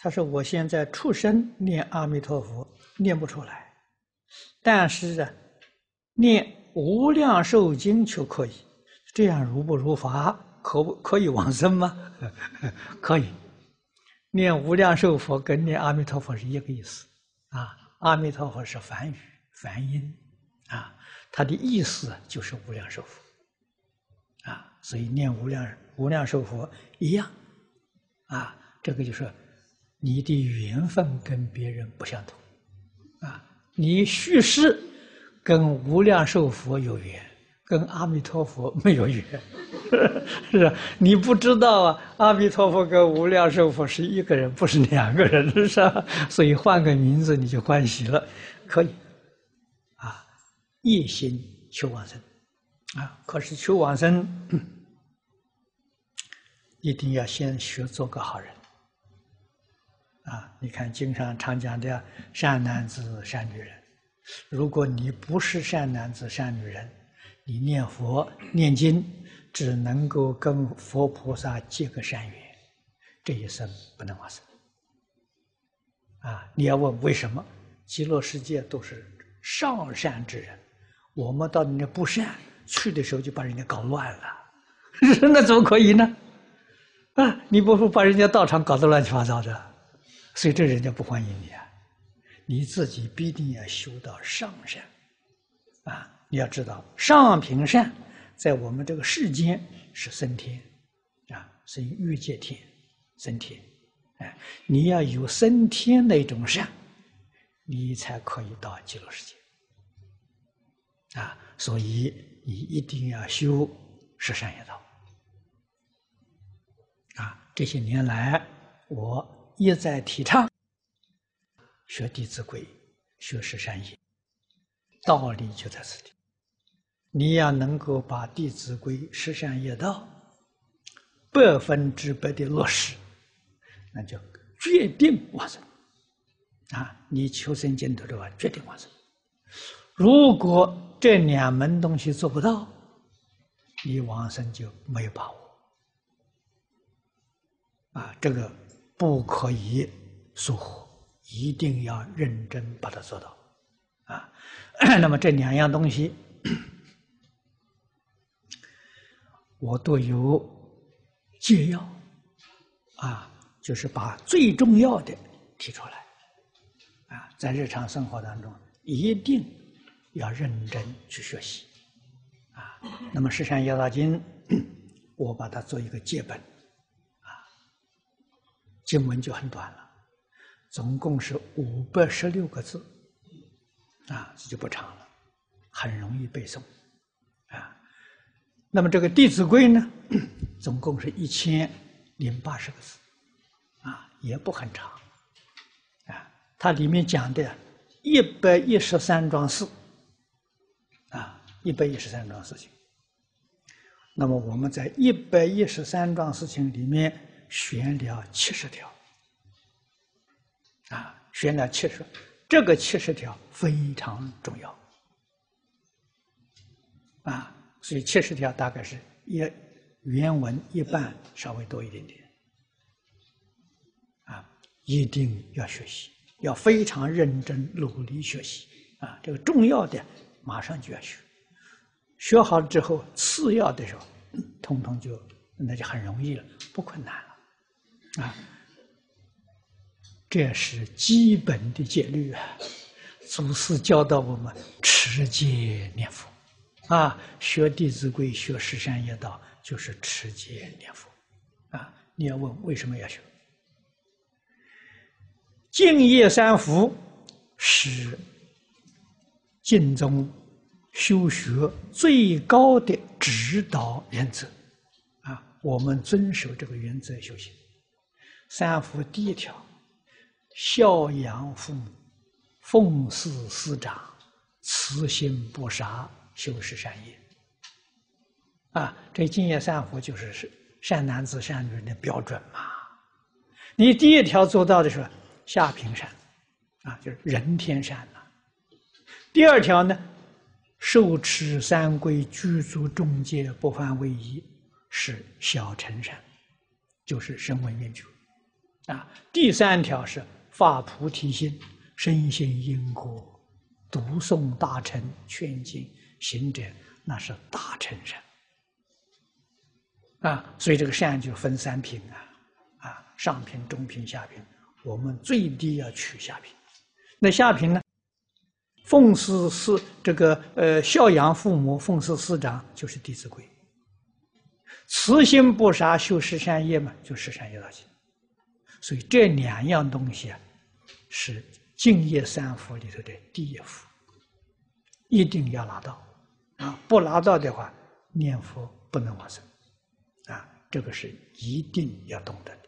他说：“我现在出生念阿弥陀佛念不出来，但是啊，念无量寿经就可以。这样如不如法？可以往生吗？可以。念无量寿佛跟念阿弥陀佛是一个意思啊。阿弥陀佛是梵语梵音啊，它的意思就是无量寿佛啊，所以念无量寿佛一样啊。这个就是你的缘分跟别人不相同啊，你续世跟无量寿佛有缘，跟阿弥陀佛没有缘，是吧？你不知道啊，阿弥陀佛跟无量寿佛是一个人，不是两个人，是吧？所以换个名字你就欢喜了，可以啊。一心求往生啊，可是求往生一定要先学做个好人啊！你看经上常讲的善男子善女人，如果你不是善男子善女人，你念佛念经只能够跟佛菩萨结个善缘，这一生不能往生啊！你要问为什么？极乐世界都是上善之人，我们到人家不善去的时候就把人家搞乱了，那怎么可以呢？啊，你不把人家道场搞得乱七八糟的，所以这人家不欢迎你啊！你自己必定要修到上善啊！你要知道，上品善在我们这个世间是升天啊，是欲界天升天。哎，你要有升天那种善，你才可以到极乐世界啊！所以你一定要修十善业道啊！这些年来，我一再提倡学《弟子规》，学十善业，道理就在此地。你要能够把《弟子规》十善业道100%的落实，那就决定往生啊！你求生净土的话，决定往生。如果这2门东西做不到，你往生就没有把握啊！这个不可以疏忽，一定要认真把它做到啊！那么这2样东西，我都有介要啊，就是把最重要的提出来啊，在日常生活当中一定要认真去学习啊。那么《十善业道经》，我把它做一个介本啊，经文就很短了，总共是516个字啊，这就不长了，很容易背诵啊。那么这个《弟子规》呢，总共是1080个字啊，也不很长啊。它里面讲的113桩事啊，113桩事情。那么我们在113桩事情里面选了70条啊，选了70，这个70条非常重要啊。所以70条大概是原文一半稍微多一点点啊，一定要学习，要非常认真努力学习啊。这个重要的马上就要学，学好了之后，次要的时候，通通那就很容易了，不困难了啊。这是基本的戒律啊，祖师教导我们持戒念佛。啊，学《弟子规》学十善业道就是持戒念佛啊！你要问为什么要学？净业三福是净宗修学最高的指导原则啊！我们遵守这个原则修行。三福第1条，孝养父母，奉事师长，慈心不杀，修十善业啊，这净业三福就是善男子善女人的标准嘛。你第1条做到的时候，下品善啊，就是人天善呐。第2条呢，受持三规，具足众戒，不犯违仪，是小乘善，就是声闻缘觉第3条是发菩提心，深信因果，读诵大乘劝经行者，那是大乘善。所以这个善就分3品上品、中品、下品。我们最低要取下品。那下品呢？奉事孝养父母，奉事师长，就是《弟子规》。慈心不杀，修十善业嘛，就十善业道经。所以这2样东西是净业3福里头的第1福，一定要拿到不拿到的话，念佛不能往生这个是一定要懂得的。